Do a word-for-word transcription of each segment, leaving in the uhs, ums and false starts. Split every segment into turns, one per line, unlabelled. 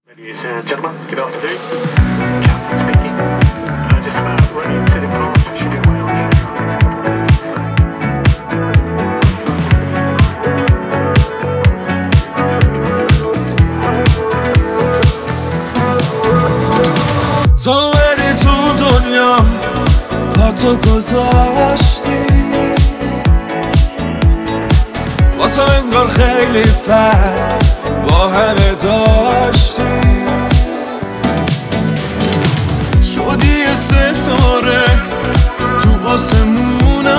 Ladies and gentlemen, good afternoon. Captain speaking. Uh, just about ready to depart. Should do well.
تو اومدی تو دنیام پا تو گذاشتی واسه انگار خیلی فرق با همه داشتی شدی یه ستاره تو آسمونم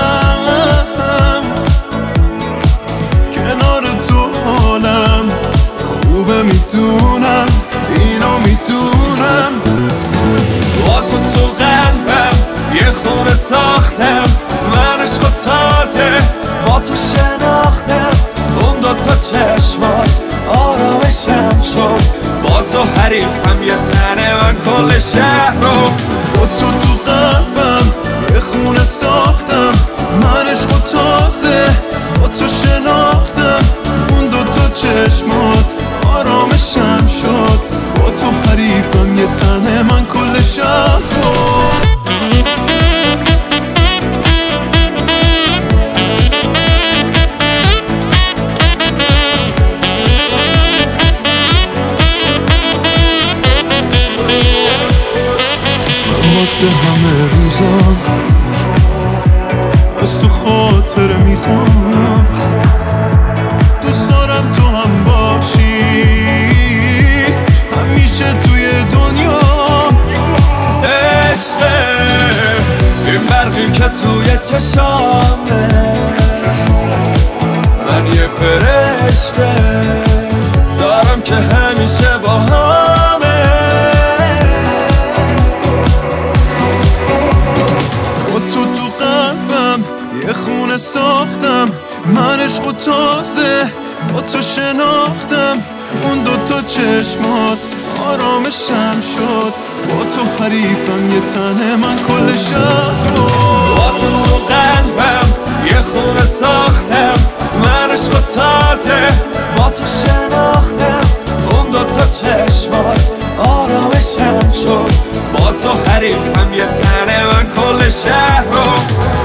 کنار تو حالم خوبه میدونم اینو میدونم با تو تو قلبم یه خونه ساختم من عشق و تازه با تو شناختم اون دوتا چشمات آرامشم شد با تو حریفم یه تنه من کل شهر رو با تو تو قلبم یه خونه ساختم من عشق و تازه با تو شناختم اون دوتا چشمات آرامشم شد با تو حریفم یه تنه من کل شهر رو واسه همه روزام از تو خاطر میخوام دوست دارم تو هم باشی همیشه توی دنیا عشقه این برقی که توی چشامه من یه فرشته دارم که همیشه با همه یه خونه ساختم من عشق و تازه با تو شناختم اون دوتا چشمات آرامشم شد با تو حریفم یه تنه من کل شهر رو با تو تو قلبم یه خونه ساختم من عشق و تازه با تو شناختم اون دوتا چشمات آرامشم شد با تو حریفم یه تنه من کل شهر رو